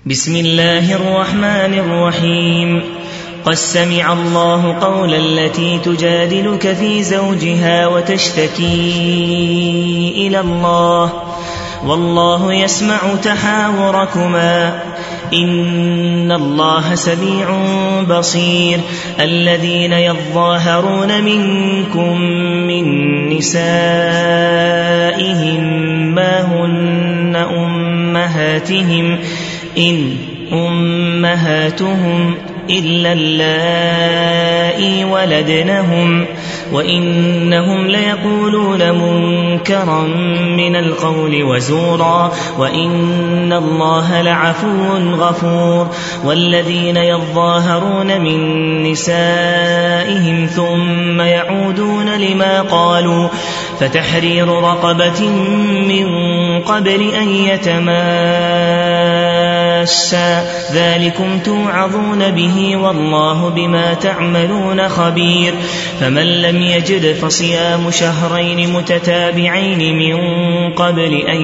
بسم الله الرحمن الرحيم. قد سمع الله قول التي تجادلك في زوجها وتشتكي إلى الله والله يسمع تحاوركما إن الله سميع بصير. الذين يظاهرون منكم من نسائهم ما هن أمهاتهم إن أمهاتهم إلا اللائي ولدنهم وإنهم ليقولون منكرا من القول وزورا وإن الله لعفو غفور. والذين يظاهرون من نسائهم ثم يعودون لما قالوا فتحرير رقبة من قبل أن يتماسا ذلكم توعظون به والله بما تعملون خبير. فمن لم يجد فصيام شهرين متتابعين من قبل أن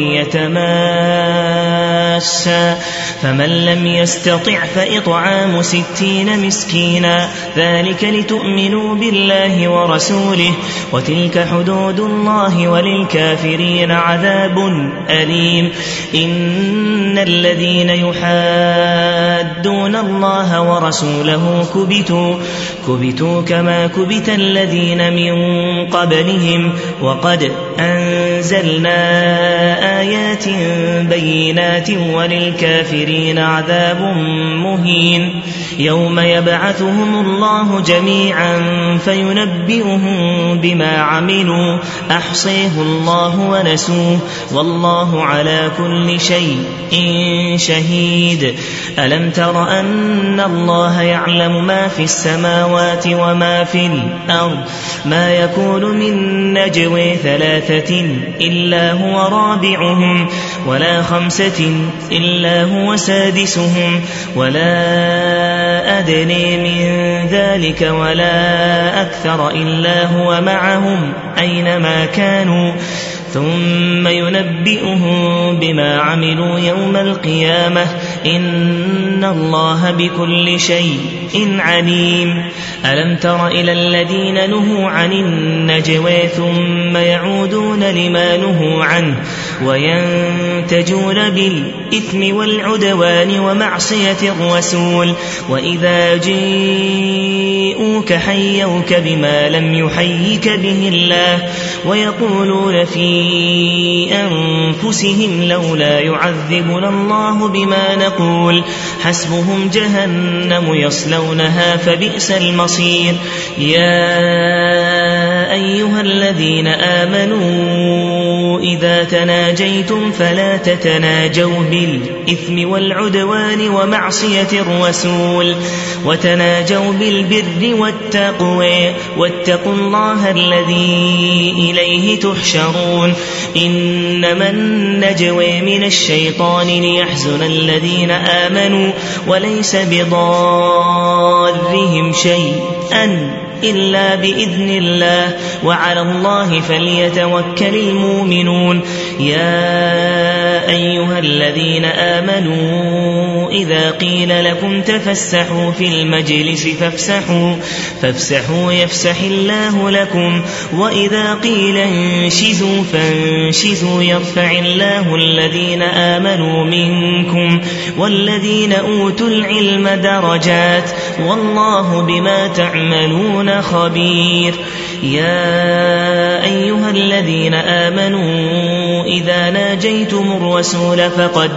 يتماسا فمن لم يستطع فإطعام 60 مسكينا ذلك لتؤمنوا بالله ورسوله وتلك حدود الله وللكافرين عذاب أليم. إن الذين يحادون الله ورسوله كبتوا كما كبت الذين من قبلهم وقد أنزلنا آيات بينات وللكافرين عذاب مهين. يوم يبعثهم الله جميعا فينبئهم بما عملوا أحصيه الله ونسوه والله على كل شيء شهيد. ألم تر أن الله يعلم ما في السماوات وما في الأرض ما يكون من نجوى 3 إلا هو رابعهم ولا 5 إلا هو سادسهم ولا أدنى من ذلك ولا أكثر إلا هو معهم أينما كانوا ثم ينبئهم بما عملوا يوم القيامة إن الله بكل شيء عليم. ألم تر إلى الذين نهوا عن النجوى ثم يعودون لما نهوا عنه وينتجون بالإثم والعدوان ومعصية الرسول وإذا جيءوك حيوك بما لم يحيك به الله ويقولون في أنفسهم لولا يعذبنا الله بما نقول حسبهم جهنم يصلونها فبئس المصير. يا أيها الذين آمنوا إذا تناجيتم فلا تتناجوا بالإثم والعدوان ومعصية الرسول وتناجوا بالبر والتقوى واتقوا الله الذي إليه تحشرون. إنما النجوى من الشيطان ليحزن الذين آمنوا وليس بضارهم شيئا إلا بإذن الله وعلى الله فليتوكل المؤمنون. يا أيها الذين آمنوا إذا قيل لكم تفسحوا في المجلس فافسحوا يفسح الله لكم وإذا قيل انشزوا فانشزوا يرفع الله الذين آمنوا منكم والذين أوتوا العلم درجات والله بما تعملون خبير. يا أيها الذين آمنوا إذا ناجيتم الرسول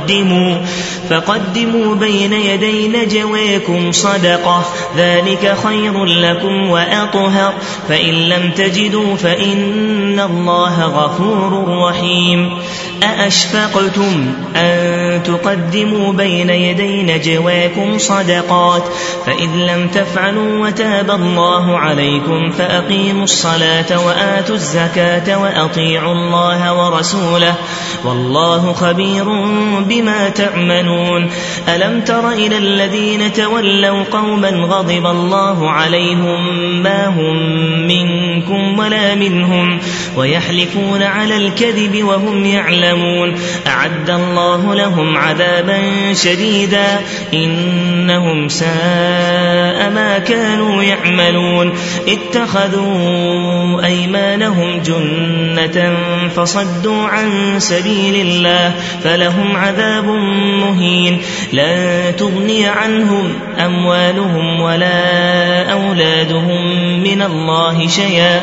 فقدموا بين يدي نجواكم صدقة ذلك خير لكم وأطهر فإن لم تجدوا فإن الله غفور رحيم. أأشفقتم أن تقدموا بين يدي نجواكم صدقات فإذ لم تفعلوا وتاب الله عليكم فأقيموا الصلاة وآتوا الزكاة وأطيعوا الله ورسوله والله خبير بما تعملون. ألم تر إلى الذين تولوا قوما غضب الله عليهم ما هم منكم ولا منهم ويحلفون على الكذب وهم يعلمون أعد الله لهم عذابا شديدا إنهم ساء ما كانوا يعملون اتخذوا أيمانهم جنة فصدوا عن سبيل الله فلهم عذاب مهين لا تغني عنهم أموالهم ولا أولادهم من الله شيئا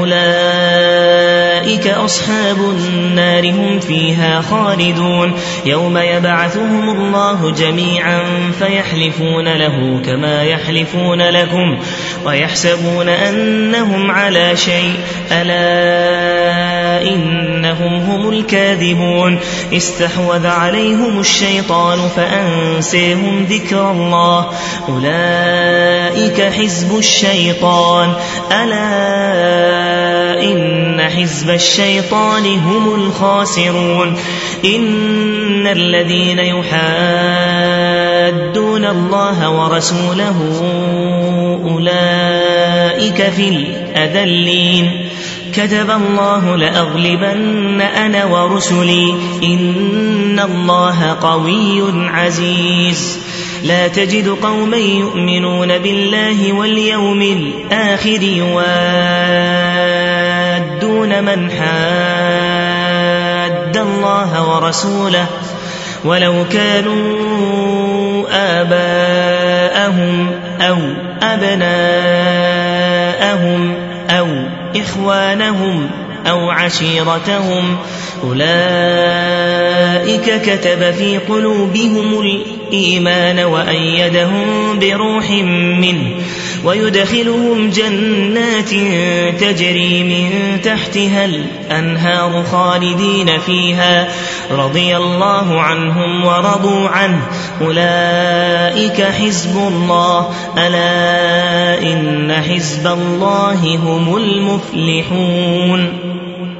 أولئك أصحاب النار هم فيها خالدون يوم يبعثهم الله جميعا فيحلفون له كما يحلفون لكم ويحسبون أنهم على شيء ألا إنهم هم الكاذبون استحوذ عليهم الشيطان فأنسيهم ذكر الله أولئك حزب الشيطان ألا إن حزب الشيطان هم الخاسرون إن الذين يحادون الله ورسوله أولئك في الأذلين كتب الله لأغلبن أنا ورسلي إن الله قوي عزيز لا تجد قوما يؤمنون بالله واليوم الآخر يوادون من حاد الله ورسوله ولو كانوا آباءهم أو أبناءهم أو إخوانهم أو عشيرتهم أولئك كتب في قلوبهم الإيمان وأيدهم بروح منه ويدخلهم جنات تجري من تحتها الأنهار خالدين فيها رضي الله عنهم ورضوا عنه أولئك حزب الله ألا إن حزب الله هم المفلحون